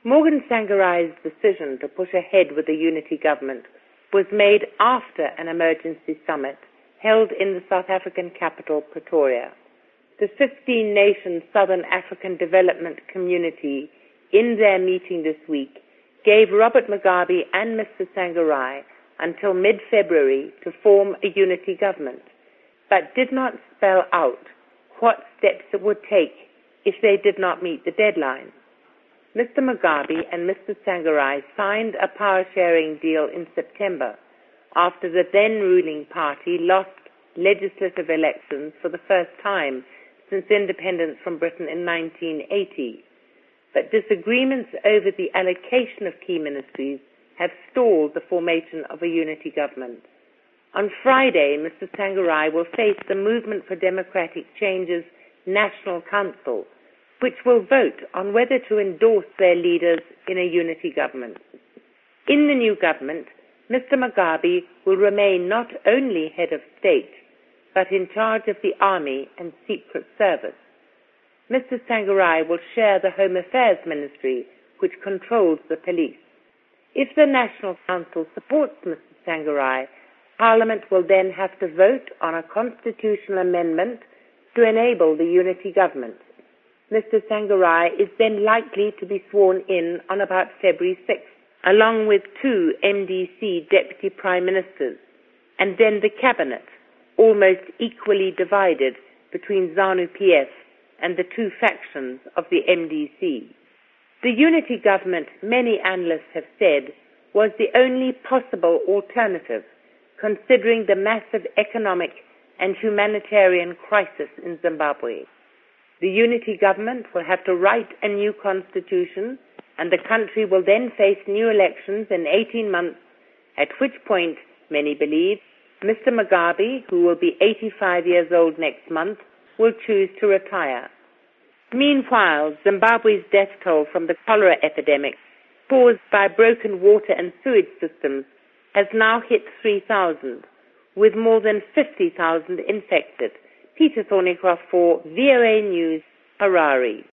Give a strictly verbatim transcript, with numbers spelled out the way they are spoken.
Morgan Tsvangirai's decision to push ahead with the unity government was made after an emergency summit held in the South African capital, Pretoria. The fifteen-nation Southern African Development Community, in their meeting this week, gave Robert Mugabe and Mister Tsvangirai until mid-February to form a unity government, but did not spell out what steps it would take if they did not meet the deadline. Mister Mugabe and Mister Tsvangirai signed a power-sharing deal in September after the then-ruling party lost legislative elections for the first time since independence from Britain in nineteen eighty. But disagreements over the allocation of key ministries have stalled the formation of a unity government. On Friday, Mister Tsvangirai will face the Movement for Democratic Change's National Council, which will vote on whether to endorse their leaders in a unity government. In the new government, Mister Mugabe will remain not only head of state, but in charge of the army and secret service. Mister Tsvangirai will share the Home Affairs Ministry, which controls the police. If the National Council supports Mister Tsvangirai, Parliament will then have to vote on a constitutional amendment to enable the unity government. Mister Tsvangirai is then likely to be sworn in on about February sixth, along with two M D C deputy prime ministers, and then the cabinet, almost equally divided between ZANU-P F and the two factions of the M D C. The unity government, many analysts have said, was the only possible alternative, considering the massive economic and humanitarian crisis in Zimbabwe. The unity government will have to write a new constitution, and the country will then face new elections in eighteen months, at which point, many believe, Mister Mugabe, who will be eighty-five years old next month, will choose to retire. Meanwhile, Zimbabwe's death toll from the cholera epidemic, caused by broken water and sewage systems, has now hit three thousand, with more than fifty thousand infected. Peter Thornycroft for V O A News, Harare.